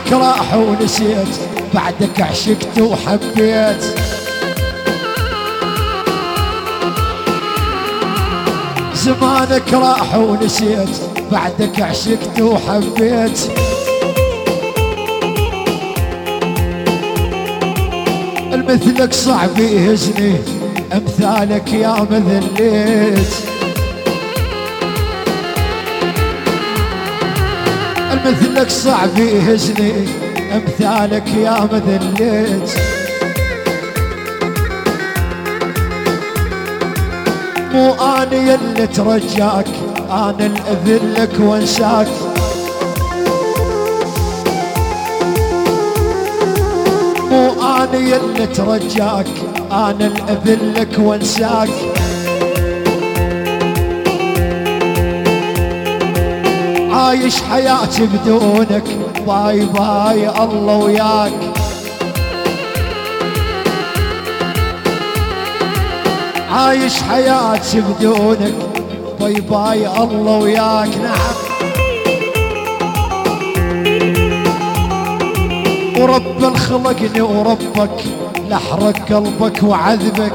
زمانك راح ونسيت بعدك عشقت وحبيت. زمانك راح ونسيت بعدك عشقت وحبيت. المثلك صعب يهزني امثالك يا مذليت. المثلك صعب يهزني امثالك يا مذليت. مو اني اللي ترجاك انا اللي اذلك وانساك. مو اني اللي ترجاك انا اللي اذلك وانساك. عايش حياتي بدونك باي باي الله وياك. عايش حياتي بدونك باي باي الله وياك. نعم ورب خلقني وربك لحرق قلبك وعذبك.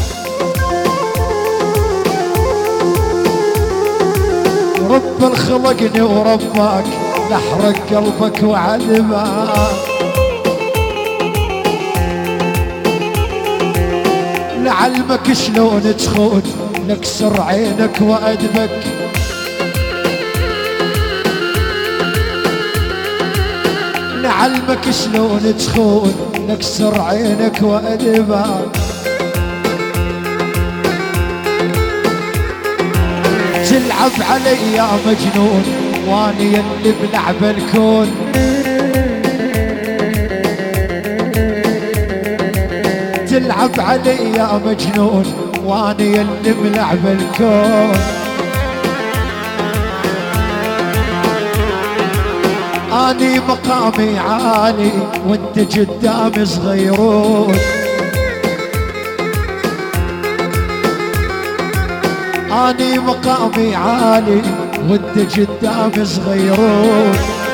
رب خلقني وربك لحرق قلبك وعذبك. لعلمك شلون تخون نكسر عينك وأدبك. لعلمك شلون تخون نكسر عينك وأدبك. تلعب علي يا مجنون واني يلي بلعب الكون. تلعب علي يا مجنون واني يلي بلعب الكون. اني مقامي عالي وانت قدامي صغيرون. اني مقامي عالي وانت قدامي صغيرون.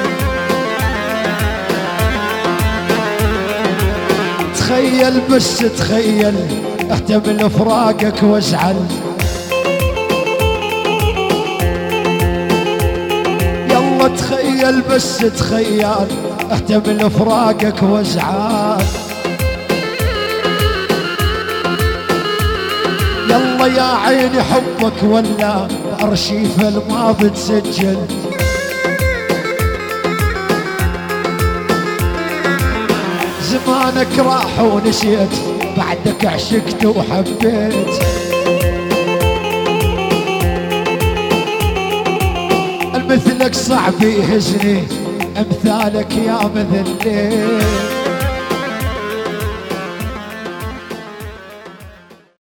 تخيل بس تخيل احتمل فراقك وازعل. يلا تخيل بس تخيل احتمل فراقك وازعل. يلا يا عيني حبك ولا بأرشيف الماضي تسجل. زمانك راح ونسيت بعدك عشقت وحبيت. المثلك صعب يهزني امثالك يا مذليت.